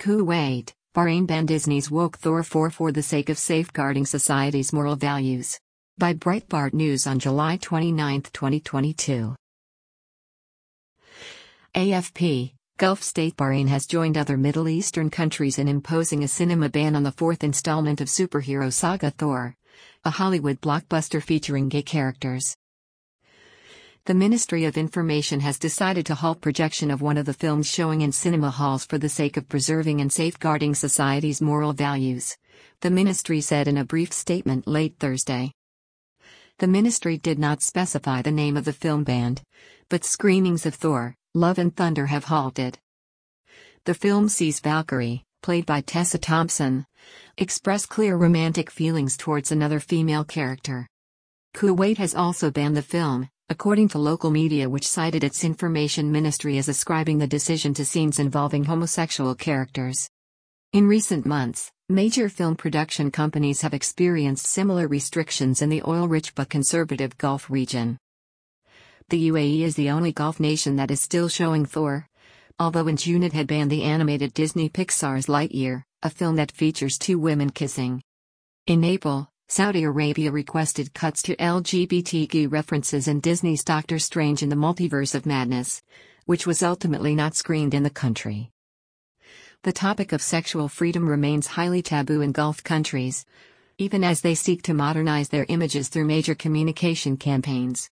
Kuwait, Bahrain banned Disney's woke Thor 4 for the sake of safeguarding society's moral values. By Breitbart News on July 29, 2022. AFP, Gulf state Bahrain has joined other Middle Eastern countries in imposing a cinema ban on the fourth installment of superhero saga Thor, a Hollywood blockbuster featuring gay characters. The Ministry of Information has decided to halt projection of one of the films showing in cinema halls for the sake of preserving and safeguarding society's moral values, the ministry said in a brief statement late Thursday. The ministry did not specify the name of the film banned, but screenings of Thor, Love and Thunder have halted. The film sees Valkyrie, played by Tessa Thompson, express clear romantic feelings towards another female character. Kuwait has also banned the film, according to local media which cited its information ministry as ascribing the decision to scenes involving homosexual characters. In recent months, major film production companies have experienced similar restrictions in the oil-rich but conservative Gulf region. The UAE is the only Gulf nation that is still showing Thor, although in June it had banned the animated Disney Pixar's Lightyear, a film that features two women kissing. In April, Saudi Arabia requested cuts to LGBTQ references in Disney's Doctor Strange in the Multiverse of Madness, which was ultimately not screened in the country. The topic of sexual freedom remains highly taboo in Gulf countries, even as they seek to modernize their images through major communication campaigns.